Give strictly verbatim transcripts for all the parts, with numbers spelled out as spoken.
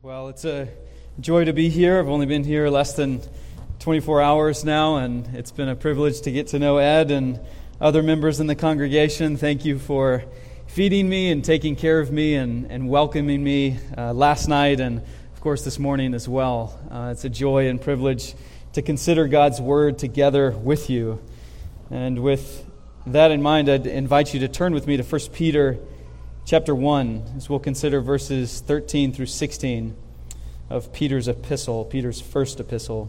Well, it's a joy to be here. I've only been here less than twenty-four hours now, and it's been a privilege to get to know Ed and other members in the congregation. Thank you for feeding me and taking care of me and, and welcoming me uh, last night and, of course, this morning as well. Uh, it's a joy and privilege to consider God's Word together with you. And with that in mind, I'd invite you to turn with me to First Peter chapter one, as we'll consider verses thirteen through sixteen of Peter's epistle, Peter's first epistle.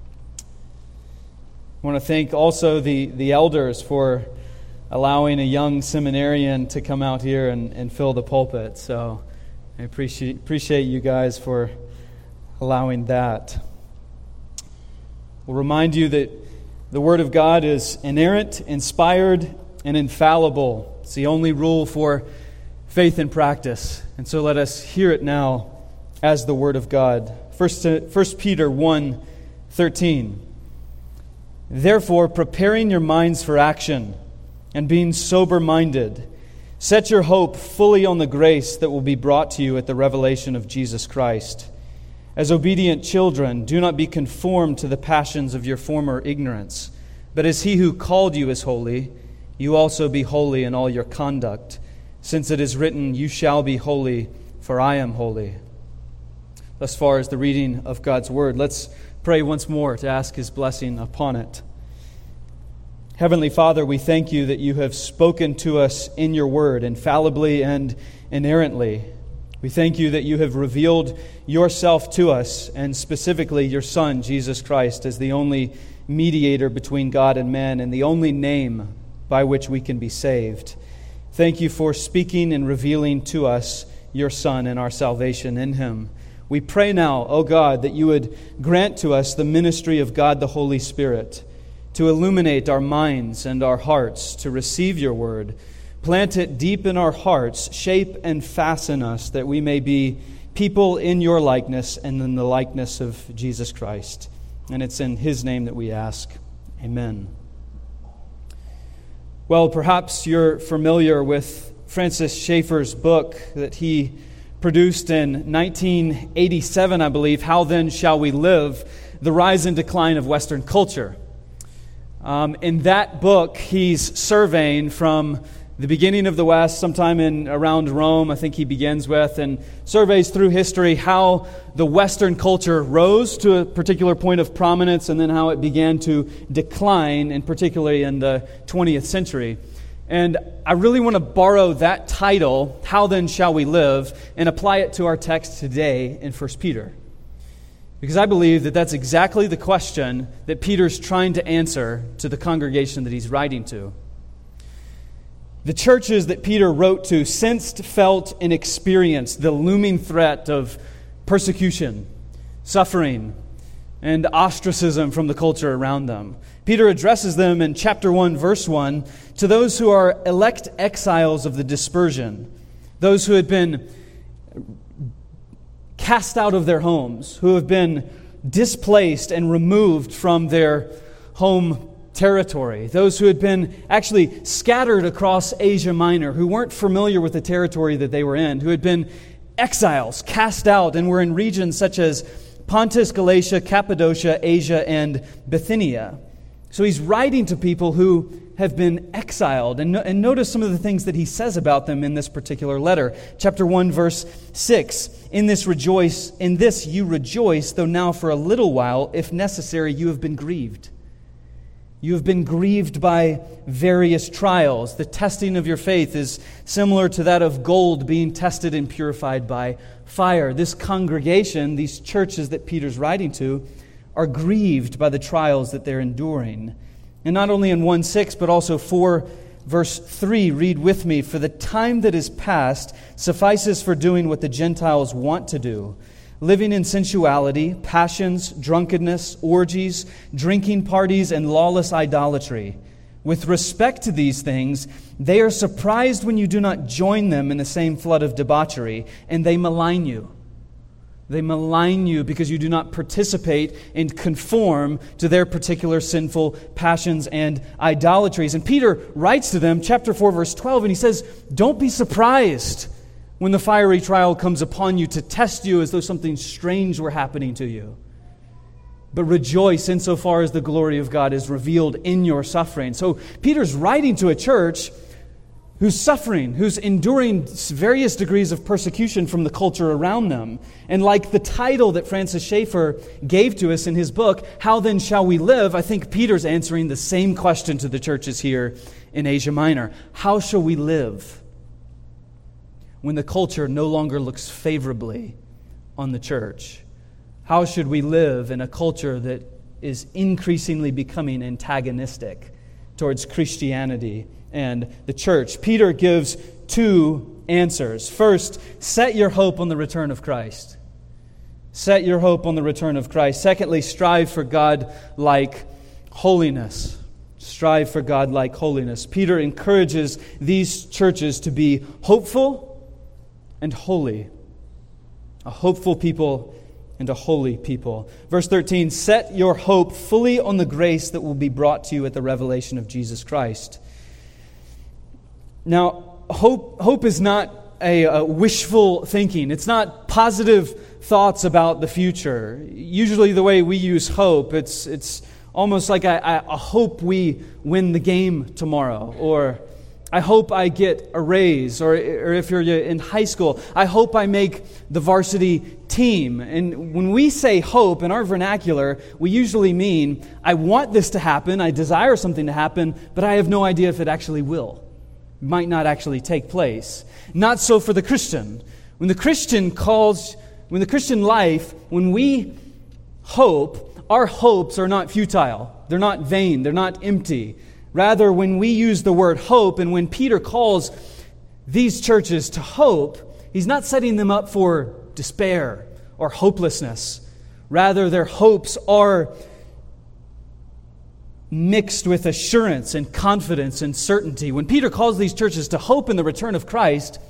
I want to thank also the, the elders for allowing a young seminarian to come out here and, and fill the pulpit. So I appreciate appreciate you guys for allowing that. We'll remind you that the Word of God is inerrant, inspired, and infallible. It's the only rule for faith and practice. And so let us hear it now as the Word of God. First, First Peter one thirteen. Therefore, preparing your minds for action and being sober-minded, set your hope fully on the grace that will be brought to you at the revelation of Jesus Christ. As obedient children, do not be conformed to the passions of your former ignorance, but as He who called you is holy, you also be holy in all your conduct, since it is written, you shall be holy, for I am holy. Thus far as the reading of God's Word, let's pray once more to ask His blessing upon it. Heavenly Father, we thank you that you have spoken to us in your Word, infallibly and inerrantly. We thank you that you have revealed yourself to us, and specifically your Son, Jesus Christ, as the only mediator between God and man, and the only name by which we can be saved. Thank you for speaking and revealing to us your Son and our salvation in Him. We pray now, O God, that you would grant to us the ministry of God the Holy Spirit, to illuminate our minds and our hearts to receive your word. Plant it deep in our hearts, shape and fasten us, that we may be people in your likeness and in the likeness of Jesus Christ. And it's in His name that we ask. Amen. Well, perhaps you're familiar with Francis Schaeffer's book that he produced in nineteen eighty-seven, I believe, How Then Shall We Live? The Rise and Decline of Western Culture. Um, in that book, he's surveying from the beginning of the West, sometime in around Rome, I think he begins with, and surveys through history how the Western culture rose to a particular point of prominence and then how it began to decline, and particularly in the twentieth century. And I really want to borrow that title, How Then Shall We Live, and apply it to our text today in First Peter. Because I believe that that's exactly the question that Peter's trying to answer to the congregation that he's writing to. The churches that Peter wrote to sensed, felt, and experienced the looming threat of persecution, suffering, and ostracism from the culture around them. Peter addresses them in chapter one, verse one, to those who are elect exiles of the dispersion, those who had been cast out of their homes, who have been displaced and removed from their home territory, those who had been actually scattered across Asia Minor, who weren't familiar with the territory that they were in, who had been exiles, cast out, and were in regions such as Pontus, Galatia, Cappadocia, Asia, and Bithynia. So he's writing to people who have been exiled. And, no, and notice some of the things that he says about them in this particular letter. Chapter one, verse six. In this rejoice, in this you rejoice, though now for a little while, if necessary, you have been grieved. You have been grieved by various trials. The testing of your faith is similar to that of gold being tested and purified by fire. This congregation, these churches that Peter's writing to, are grieved by the trials that they're enduring. And not only in one six, but also four, verse three, read with me, for the time that is past suffices for doing what the Gentiles want to do, living in sensuality, passions, drunkenness, orgies, drinking parties, and lawless idolatry. With respect to these things, they are surprised when you do not join them in the same flood of debauchery, and they malign you. They malign you because you do not participate and conform to their particular sinful passions and idolatries. And Peter writes to them, chapter four, verse twelve, and he says, don't be surprised when the fiery trial comes upon you to test you as though something strange were happening to you. But rejoice insofar as the glory of God is revealed in your suffering. So Peter's writing to a church who's suffering, who's enduring various degrees of persecution from the culture around them. And like the title that Francis Schaeffer gave to us in his book, How Then Shall We Live? I think Peter's answering the same question to the churches here in Asia Minor. How shall we live when the culture no longer looks favorably on the church? How should we live in a culture that is increasingly becoming antagonistic towards Christianity and the church? Peter gives two answers. First, set your hope on the return of Christ. Set your hope on the return of Christ. Secondly, strive for God-like holiness. Strive for God-like holiness. Peter encourages these churches to be hopeful and holy. A hopeful people and a holy people. Verse thirteen, set your hope fully on the grace that will be brought to you at the revelation of Jesus Christ. Now, hope hope is not a, a wishful thinking. It's not positive thoughts about the future. Usually the way we use hope, it's it's almost like I, I hope we win the game tomorrow, or I hope I get a raise, or, or if you're in high school, I hope I make the varsity team. And when we say hope in our vernacular, we usually mean, I want this to happen, I desire something to happen, but I have no idea if it actually will. It might not actually take place. Not so for the Christian. When the Christian calls, when the Christian life, when we hope, our hopes are not futile. They're not vain. They're not empty. Rather, when we use the word hope, and when Peter calls these churches to hope, he's not setting them up for despair or hopelessness. Rather, their hopes are mixed with assurance and confidence and certainty. When Peter calls these churches to hope in the return of Christ,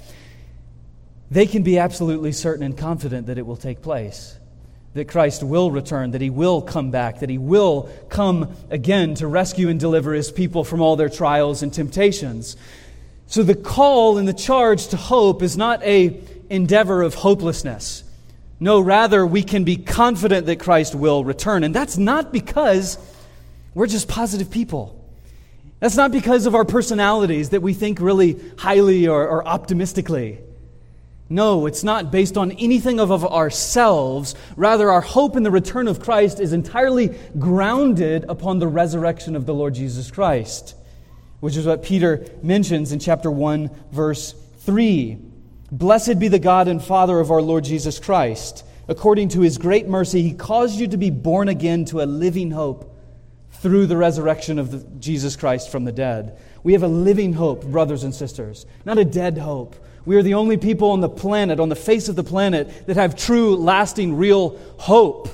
they can be absolutely certain and confident that it will take place. That Christ will return, that He will come back, that He will come again to rescue and deliver His people from all their trials and temptations. So the call and the charge to hope is not an endeavor of hopelessness. No, rather we can be confident that Christ will return. And that's not because we're just positive people. That's not because of our personalities that we think really highly or, or optimistically. No, it's not based on anything of, of ourselves. Rather, our hope in the return of Christ is entirely grounded upon the resurrection of the Lord Jesus Christ, which is what Peter mentions in chapter one, verse three. Blessed be the God and Father of our Lord Jesus Christ. According to His great mercy, He caused you to be born again to a living hope through the resurrection of the, Jesus Christ from the dead. We have a living hope, brothers and sisters, not a dead hope. We are the only people on the planet, on the face of the planet, that have true, lasting, real hope.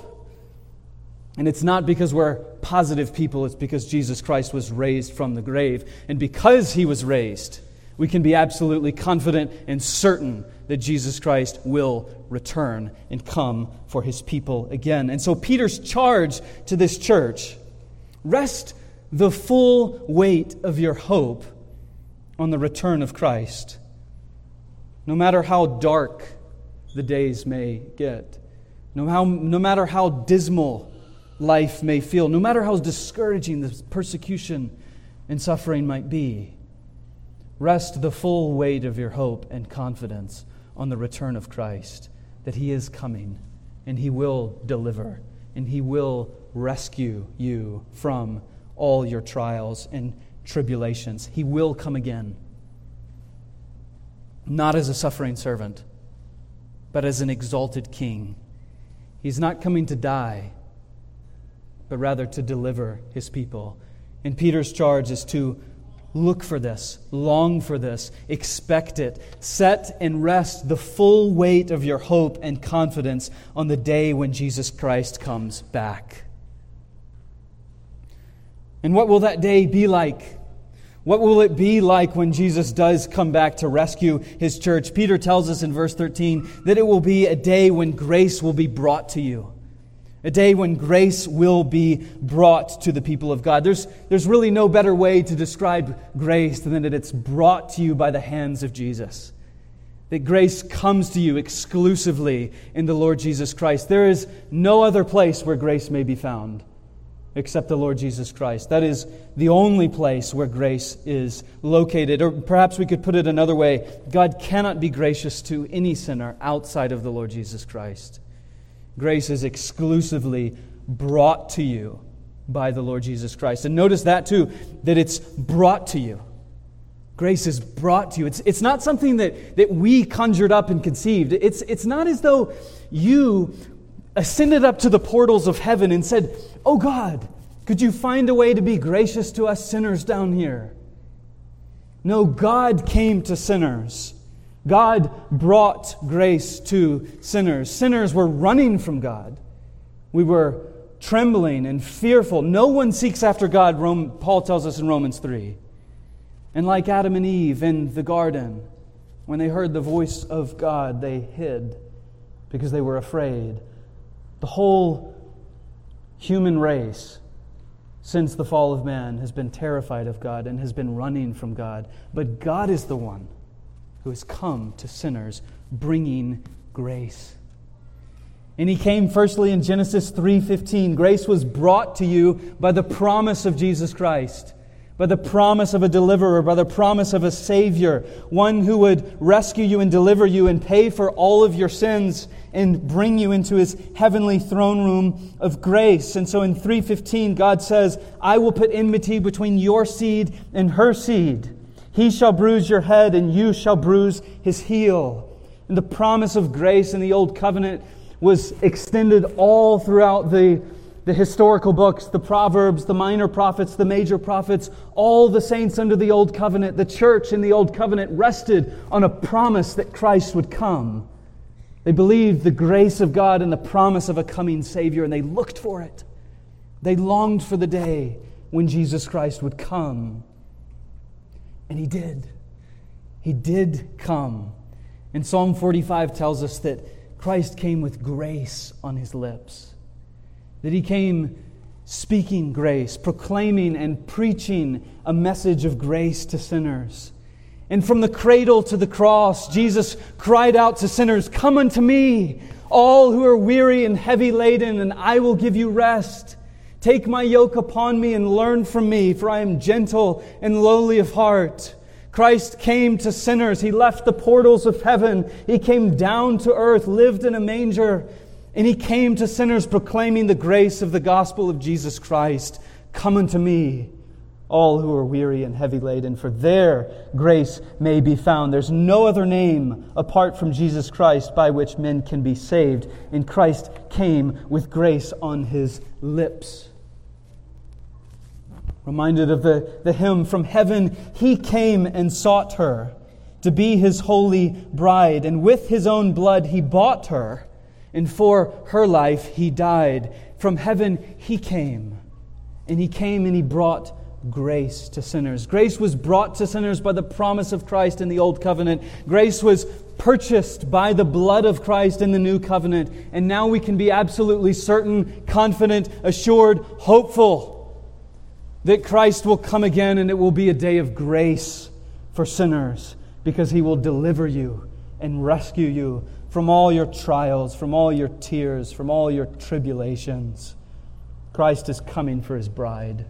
And it's not because we're positive people, it's because Jesus Christ was raised from the grave. And because He was raised, we can be absolutely confident and certain that Jesus Christ will return and come for His people again. And so Peter's charge to this church, rest the full weight of your hope on the return of Christ. No matter how dark the days may get, no, how, no matter how dismal life may feel, no matter how discouraging the persecution and suffering might be, rest the full weight of your hope and confidence on the return of Christ, that He is coming, and He will deliver, and He will rescue you from all your trials and tribulations. He will come again. Not as a suffering servant, but as an exalted king. He's not coming to die, but rather to deliver His people. And Peter's charge is to look for this, long for this, expect it, set and rest the full weight of your hope and confidence on the day when Jesus Christ comes back. And what will that day be like? What will it be like when Jesus does come back to rescue His church? Peter tells us in verse thirteen that it will be a day when grace will be brought to you. A day when grace will be brought to the people of God. There's, there's really no better way to describe grace than that it's brought to you by the hands of Jesus. that grace comes to you exclusively in the Lord Jesus Christ. There is no other place where grace may be found except the Lord Jesus Christ. That is the only place where grace is located. Or perhaps we could put it another way. God cannot be gracious to any sinner outside of the Lord Jesus Christ. Grace is exclusively brought to you by the Lord Jesus Christ. And notice that too, that it's brought to you. Grace is brought to you. It's, it's not something that, that we conjured up and conceived. It's, it's not as though you ascended up to the portals of heaven and said, "Oh God, could you find a way to be gracious to us sinners down here?" No, God came to sinners. God brought grace to sinners. Sinners were running from God. We were trembling and fearful. No one seeks after God, Rome, Paul tells us in Romans three. And like Adam and Eve in the garden, when they heard the voice of God, they hid because they were afraid. The whole human race, since the fall of man, has been terrified of God and has been running from God. But God is the one who has come to sinners, bringing grace. And He came firstly in Genesis three fifteen. Grace was brought to you by the promise of Jesus Christ, by the promise of a deliverer, by the promise of a Savior, one who would rescue you and deliver you and pay for all of your sins and bring you into His heavenly throne room of grace. And so in three fifteen, God says, "I will put enmity between your seed and her seed. He shall bruise your head and you shall bruise his heel." And the promise of grace in the Old Covenant was extended all throughout the The historical books, the Proverbs, the minor prophets, the major prophets, all the saints under the Old Covenant, the church in the Old Covenant rested on a promise that Christ would come. They believed the grace of God and the promise of a coming Savior, and they looked for it. They longed for the day when Jesus Christ would come. And He did. He did come. And Psalm forty-five tells us that Christ came with grace on His lips. That He came speaking grace, proclaiming and preaching a message of grace to sinners. And from the cradle to the cross, Jesus cried out to sinners, "Come unto me, all who are weary and heavy laden, and I will give you rest. Take my yoke upon me and learn from me, for I am gentle and lowly of heart." Christ came to sinners. He left the portals of heaven. He came down to earth, lived in a manger, and He came to sinners proclaiming the grace of the gospel of Jesus Christ. "Come unto me, all who are weary and heavy laden, for there grace may be found." There's no other name apart from Jesus Christ by which men can be saved. And Christ came with grace on His lips. Reminded of the, the hymn, "From heaven He came and sought her to be His holy bride, and with His own blood He bought her. And for her life He died." From heaven He came. And He came and He brought grace to sinners. Grace was brought to sinners by the promise of Christ in the Old Covenant. Grace was purchased by the blood of Christ in the New Covenant. And now we can be absolutely certain, confident, assured, hopeful that Christ will come again, and it will be a day of grace for sinners, because He will deliver you and rescue you from all your trials, from all your tears, from all your tribulations. Christ is coming for His bride.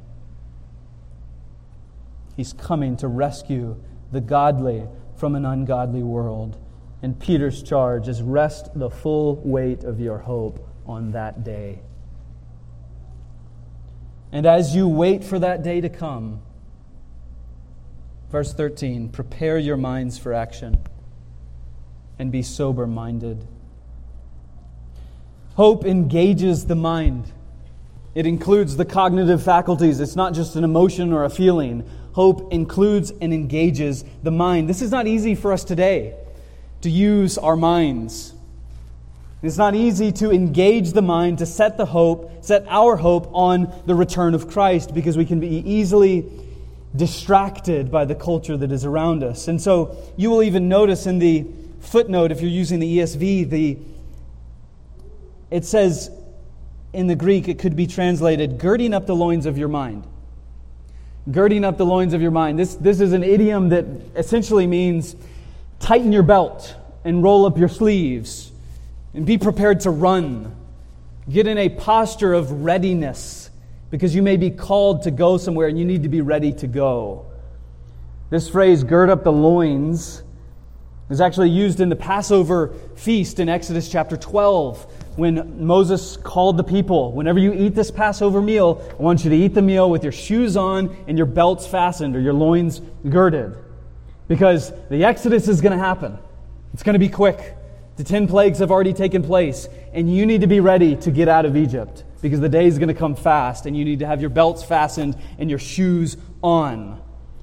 He's coming to rescue the godly from an ungodly world. And Peter's charge is, rest the full weight of your hope on that day. And as you wait for that day to come, verse thirteen, prepare your minds for action and be sober-minded. Hope engages the mind. It includes the cognitive faculties. It's not just an emotion or a feeling. Hope includes and engages the mind. This is not easy for us today, to use our minds. It's not easy to engage the mind, to set the hope, set our hope on the return of Christ, because we can be easily distracted by the culture that is around us. And so you will even notice in the footnote, if you're using the E S V, the it says in the Greek, it could be translated, girding up the loins of your mind. Girding up the loins of your mind. This, this is an idiom that essentially means tighten your belt, and roll up your sleeves and be prepared to run. Get in a posture of readiness because you may be called to go somewhere and you need to be ready to go. This phrase, gird up the loins, is actually used in the Passover feast in Exodus chapter twelve when Moses called the people, whenever you eat this Passover meal, I want you to eat the meal with your shoes on and your belts fastened or your loins girded. Because the Exodus is going to happen. It's going to be quick. The ten plagues have already taken place, and you need to be ready to get out of Egypt because the day is going to come fast, and you need to have your belts fastened and your shoes on.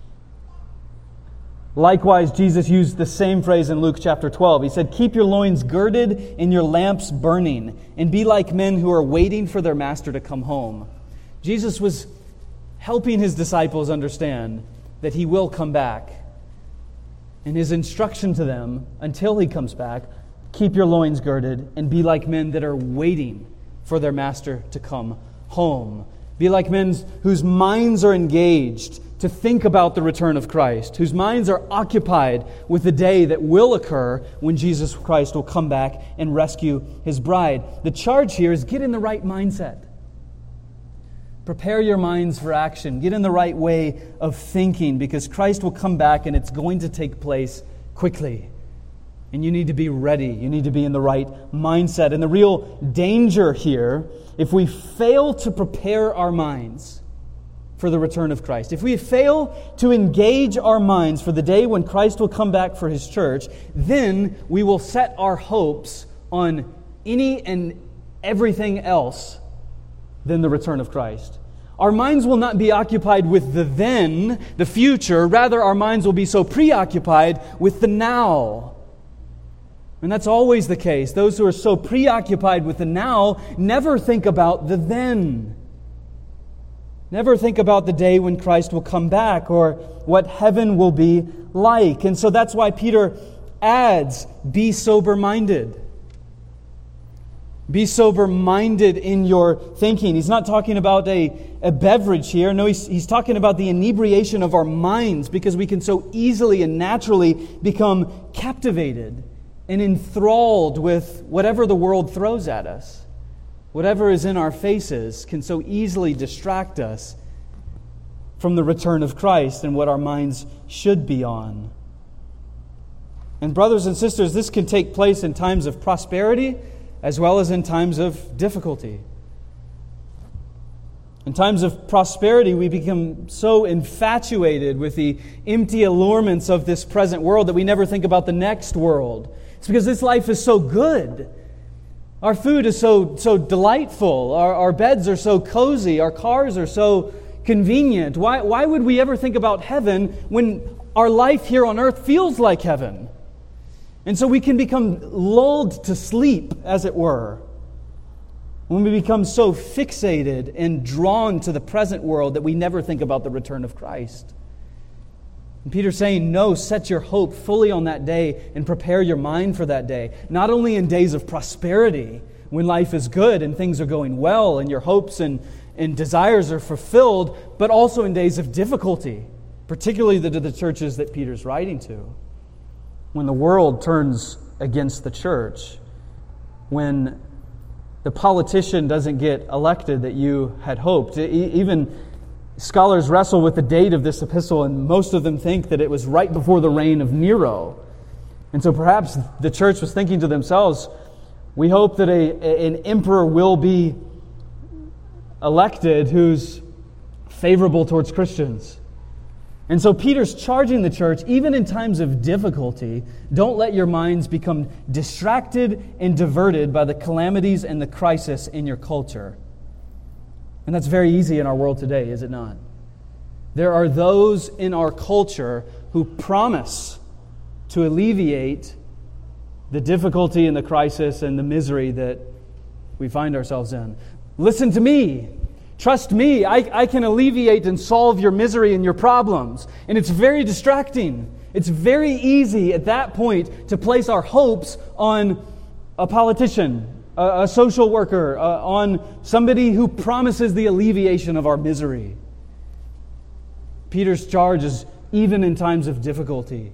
Likewise, Jesus used the same phrase in Luke chapter twelve. He said, keep your loins girded and your lamps burning, and be like men who are waiting for their master to come home. Jesus was helping his disciples understand that he will come back. And his instruction to them, until he comes back, keep your loins girded and be like men that are waiting for their master to come home. Be like men whose minds are engaged to think about the return of Christ, whose minds are occupied with the day that will occur when Jesus Christ will come back and rescue his bride. The charge here is get in the right mindset. Prepare your minds for action. Get in the right way of thinking because Christ will come back and it's going to take place quickly. And you need to be ready. You need to be in the right mindset. And the real danger here, if we fail to prepare our minds for the return of Christ, if we fail to engage our minds for the day when Christ will come back for his church, then we will set our hopes on any and everything else than the return of Christ. Our minds will not be occupied with the then, the future. Rather, our minds will be so preoccupied with the now. And that's always the case. Those who are so preoccupied with the now never think about the then. Never think about the day when Christ will come back or what heaven will be like. And so that's why Peter adds, be sober-minded. Be sober-minded in your thinking. He's not talking about a, a beverage here. No, he's, he's talking about the inebriation of our minds because we can so easily and naturally become captivated and enthralled with whatever the world throws at us. Whatever is in our faces can so easily distract us from the return of Christ and what our minds should be on. And brothers and sisters, this can take place in times of prosperity as well as in times of difficulty. In times of prosperity, we become so infatuated with the empty allurements of this present world that we never think about the next world. It's because this life is so good. Our food is so so delightful. Our, our beds are so cozy. Our cars are so convenient. Why, why would we ever think about heaven when our life here on earth feels like heaven? And so we can become lulled to sleep, as it were, when we become so fixated and drawn to the present world that we never think about the return of Christ. And Peter's saying, no, set your hope fully on that day and prepare your mind for that day. Not only in days of prosperity, when life is good and things are going well and your hopes and, and desires are fulfilled, but also in days of difficulty, particularly the, the churches that Peter's writing to. When the world turns against the church, when the politician doesn't get elected that you had hoped. Even scholars wrestle with the date of this epistle, and most of them think that it was right before the reign of Nero. And so perhaps the church was thinking to themselves, we hope that a, an emperor will be elected who's favorable towards Christians. And so Peter's charging the church, even in times of difficulty, don't let your minds become distracted and diverted by the calamities and the crisis in your culture. And that's very easy in our world today, is it not? There are those in our culture who promise to alleviate the difficulty and the crisis and the misery that we find ourselves in. Listen to me. Trust me, I, I can alleviate and solve your misery and your problems. And it's very distracting. It's very easy at that point to place our hopes on a politician, a, a social worker, uh, on somebody who promises the alleviation of our misery. Peter's charge is, even in times of difficulty,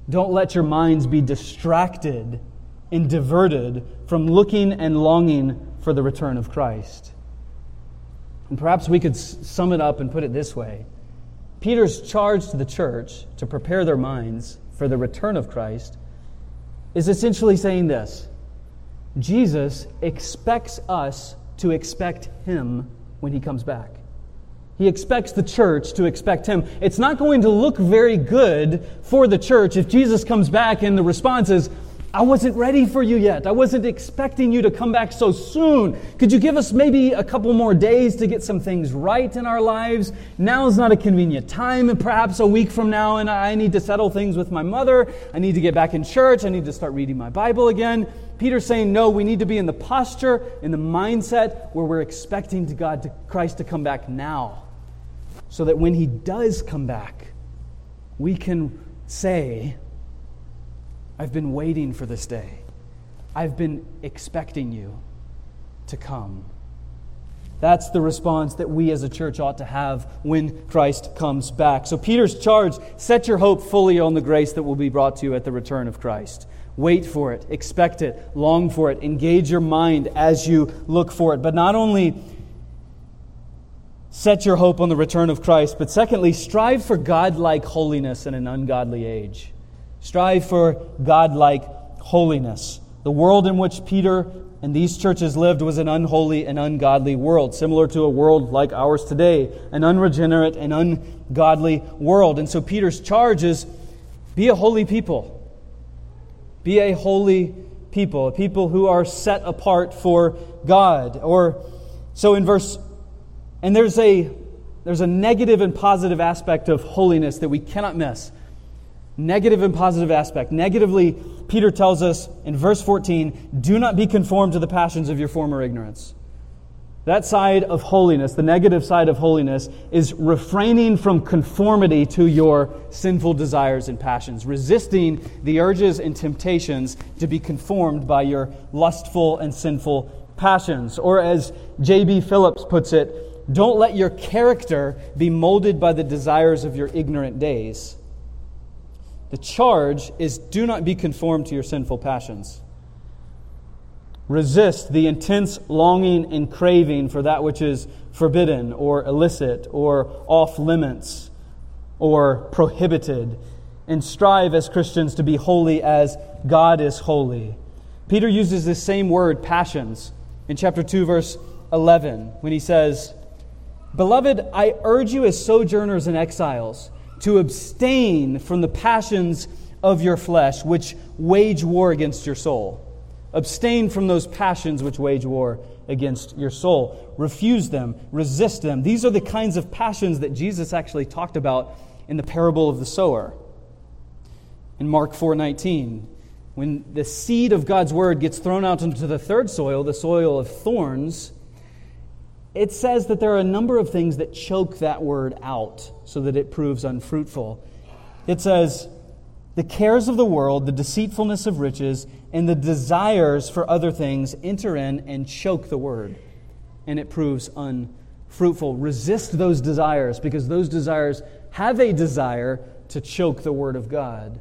Don't let your minds be distracted and diverted from looking and longing for the return of Christ. And perhaps we could sum it up and put it this way. Peter's charge to the church to prepare their minds for the return of Christ is essentially saying this: Jesus expects us to expect Him when He comes back. He expects the church to expect Him. It's not going to look very good for the church if Jesus comes back and the response is, I wasn't ready for you yet. I wasn't expecting you to come back so soon. Could you give us maybe a couple more days to get some things right in our lives? Now is not a convenient time, and perhaps a week from now, and I need to settle things with my mother. I need to get back in church. I need to start reading my Bible again. Peter's saying, no, we need to be in the posture, in the mindset where we're expecting to God, to Christ to come back now, so that when He does come back, we can say, I've been waiting for this day. I've been expecting you to come. That's the response that we as a church ought to have when Christ comes back. So Peter's charge, set your hope fully on the grace that will be brought to you at the return of Christ. Wait for it, expect it, long for it, engage your mind as you look for it. But not only set your hope on the return of Christ, but secondly, strive for God-like holiness in an ungodly age. Strive for God-like holiness. The world in which Peter and these churches lived was an unholy and ungodly world, similar to a world like ours today, an unregenerate and ungodly world. And so Peter's charge is, be a holy people. Be a holy people, a people who are set apart for God. Or so in verse, and there's a there's a negative and positive aspect of holiness that we cannot miss. Negative and positive aspect. Negatively, Peter tells us in verse fourteen, do not be conformed to the passions of your former ignorance. That side of holiness, the negative side of holiness, is refraining from conformity to your sinful desires and passions, resisting the urges and temptations to be conformed by your lustful and sinful passions. Or as J B Phillips puts it, don't let your character be molded by the desires of your ignorant days. The charge is, do not be conformed to your sinful passions. Resist the intense longing and craving for that which is forbidden or illicit or off limits or prohibited, and strive as Christians to be holy as God is holy. Peter uses this same word, passions, in chapter two, verse eleven, when he says, Beloved, I urge you as sojourners and exiles to abstain from the passions of your flesh, which wage war against your soul. Abstain from those passions which wage war against your soul. Refuse them. Resist them. These are the kinds of passions that Jesus actually talked about in the parable of the sower. In Mark four nineteen, when the seed of God's word gets thrown out into the third soil, the soil of thorns, it says that there are a number of things that choke that word out so that it proves unfruitful. It says, the cares of the world, the deceitfulness of riches, and the desires for other things enter in and choke the word, and it proves unfruitful. Resist those desires, because those desires have a desire to choke the word of God.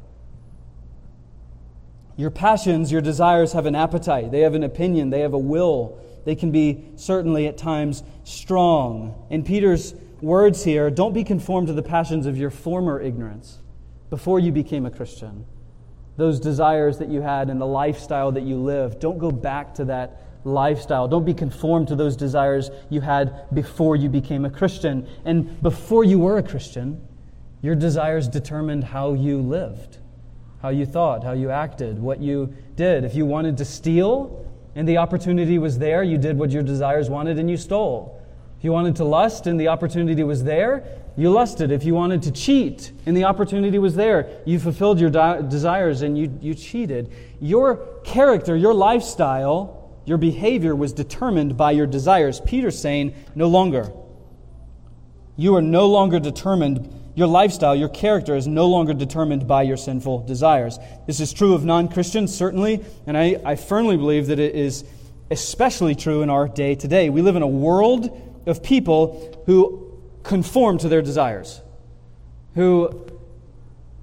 Your passions, your desires have an appetite. They have an opinion. They have a will. They can be certainly at times strong. In Peter's words here, don't be conformed to the passions of your former ignorance before you became a Christian. Those desires that you had and the lifestyle that you lived, don't go back to that lifestyle. Don't be conformed to those desires you had before you became a Christian. And before you were a Christian, your desires determined how you lived, how you thought, how you acted, what you did. If you wanted to steal and the opportunity was there, you did what your desires wanted and you stole. If you wanted to lust and the opportunity was there, you lusted. If you wanted to cheat and the opportunity was there, you fulfilled your di- desires and you, you cheated. Your character, your lifestyle, your behavior was determined by your desires. Peter's saying, no longer. You are no longer determined. Your lifestyle, your character is no longer determined by your sinful desires. This is true of non-Christians, certainly, and I, I firmly believe that it is especially true in our day today. We live in a world of people who conform to their desires, who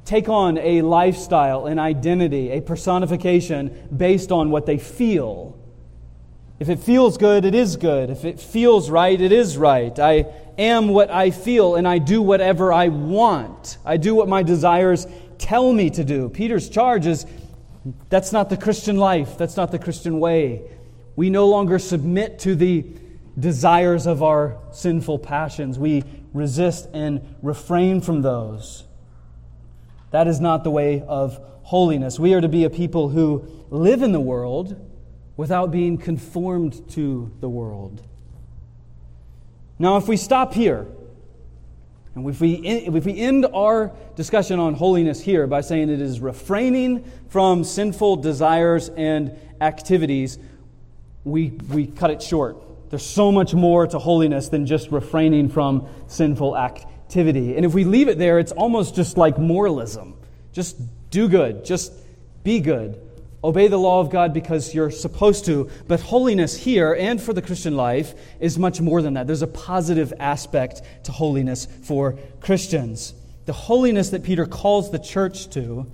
take on a lifestyle, an identity, a personification based on what they feel. If it feels good, it is good. If it feels right, it is right. I am what I feel, and I do whatever I want. I do what my desires tell me to do. Peter's charge is, that's not the Christian life. That's not the Christian way. We no longer submit to the desires of our sinful passions. We resist and refrain from those. That is not the way of holiness. We are to be a people who live in the world without being conformed to the world. Now, if we stop here, and if we, if we end our discussion on holiness here by saying it is refraining from sinful desires and activities, we, we cut it short. There's so much more to holiness than just refraining from sinful activity. And if we leave it there, it's almost just like moralism. Just do good. Just be good. Obey the law of God because you're supposed to. But holiness here and for the Christian life is much more than that. There's a positive aspect to holiness for Christians. The holiness that Peter calls the church to,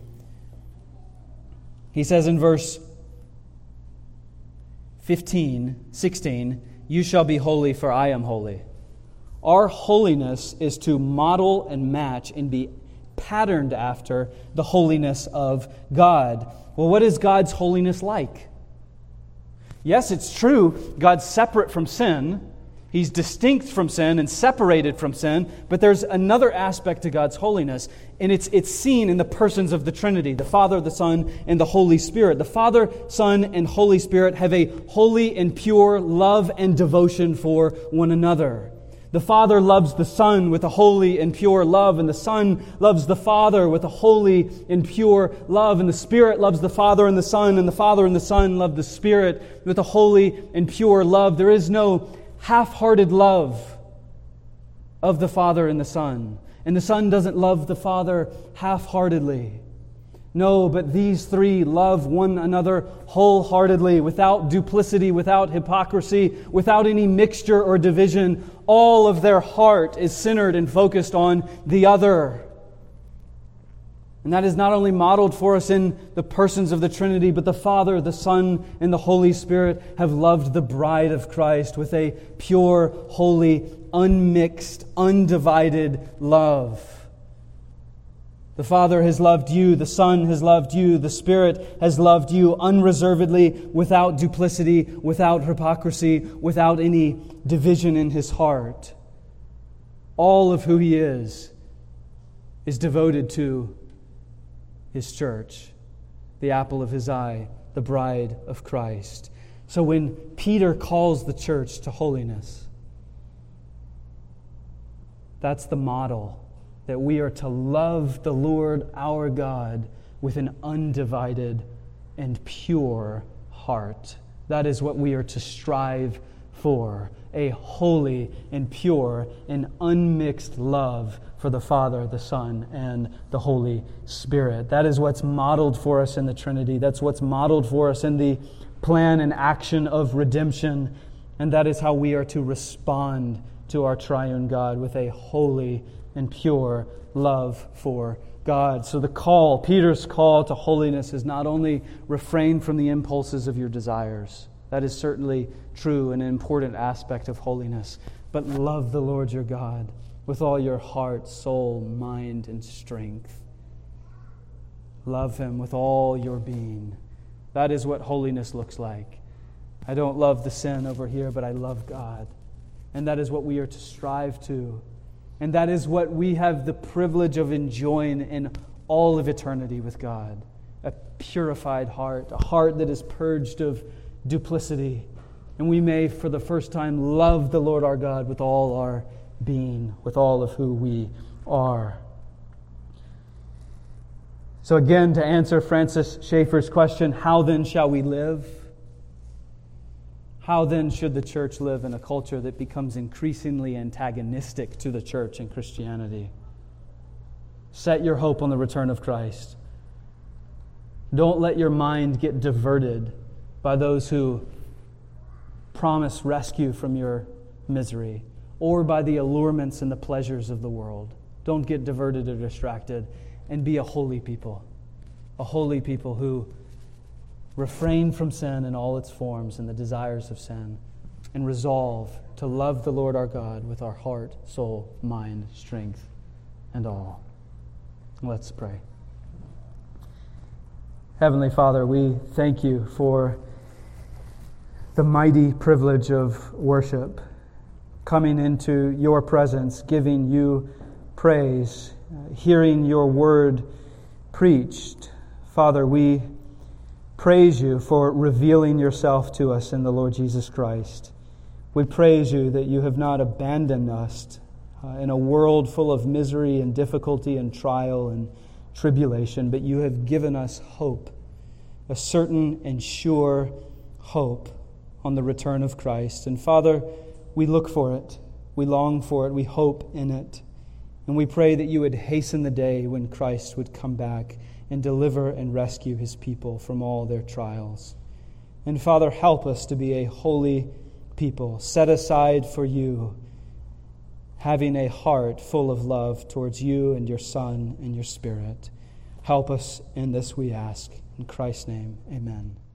he says in verse fifteen, sixteen, "You shall be holy, for I am holy." Our holiness is to model and match and be patterned after the holiness of God. Well, what is God's holiness like? Yes, it's true, God's separate from sin. He's distinct from sin and separated from sin. But there's another aspect to God's holiness, and it's, it's seen in the persons of the Trinity, the Father, the Son, and the Holy Spirit. The Father, Son, and Holy Spirit have a holy and pure love and devotion for one another. The Father loves the Son with a holy and pure love, and the Son loves the Father with a holy and pure love, and the Spirit loves the Father and the Son, and the Father and the Son love the Spirit with a holy and pure love. There is no half-hearted love of the Father and the Son, and the Son doesn't love the Father half-heartedly. No, but these three love one another wholeheartedly, without duplicity, without hypocrisy, without any mixture or division. All of their heart is centered and focused on the other. And that is not only modeled for us in the persons of the Trinity, but the Father, the Son, and the Holy Spirit have loved the bride of Christ with a pure, holy, unmixed, undivided love. The Father has loved you, the Son has loved you, the Spirit has loved you unreservedly, without duplicity, without hypocrisy, without any division in His heart. All of who He is is devoted to His church, the apple of His eye, the bride of Christ. So when Peter calls the church to holiness, that's the model. That we are to love the Lord our God with an undivided and pure heart. That is what we are to strive for. A holy and pure and unmixed love for the Father, the Son, and the Holy Spirit. That is what's modeled for us in the Trinity. That's what's modeled for us in the plan and action of redemption. And that is how we are to respond to our triune God, with a holy and pure love for God. So the call, Peter's call to holiness, is not only refrain from the impulses of your desires. That is certainly true and an important aspect of holiness. But love the Lord your God with all your heart, soul, mind, and strength. Love Him with all your being. That is what holiness looks like. I don't love the sin over here, but I love God. And that is what we are to strive to. And that is what we have the privilege of enjoying in all of eternity with God. A purified heart, a heart that is purged of duplicity. And we may, for the first time, love the Lord our God with all our being, with all of who we are. So again, to answer Francis Schaeffer's question, how then shall we live? How then should the church live in a culture that becomes increasingly antagonistic to the church and Christianity? Set your hope on the return of Christ. Don't let your mind get diverted by those who promise rescue from your misery, or by the allurements and the pleasures of the world. Don't get diverted or distracted, and be a holy people, a holy people who refrain from sin in all its forms and the desires of sin, and resolve to love the Lord our God with our heart, soul, mind, strength, and all. Let's pray. Heavenly Father, we thank you for the mighty privilege of worship, coming into your presence, giving you praise, uh, hearing your word preached. Father, we praise you for revealing yourself to us in the Lord Jesus Christ. We praise you that you have not abandoned us uh, in a world full of misery and difficulty and trial and tribulation, but you have given us hope, a certain and sure hope on the return of Christ. And Father, we look for it, we long for it, we hope in it. And we pray that you would hasten the day when Christ would come back and deliver and rescue his people from all their trials. And Father, help us to be a holy people, set aside for you, having a heart full of love towards you and your Son and your Spirit. Help us in this, we ask. In Christ's name, amen.